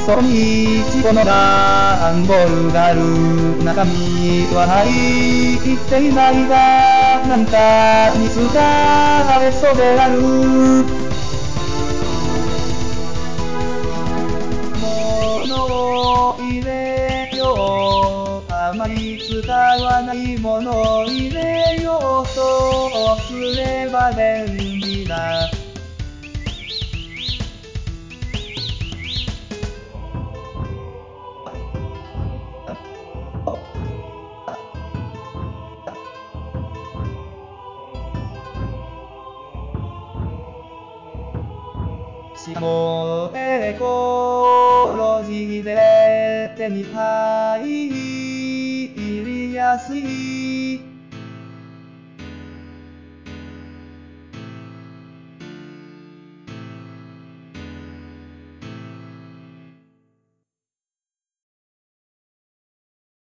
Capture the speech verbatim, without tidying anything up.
そにいちこの段ボールがある。中身は入っていないが、何かに使われそうである。物を入れよう。あまり使わないものを入れようとすれば便利だ。しかもエコロジーで手に入りやすい。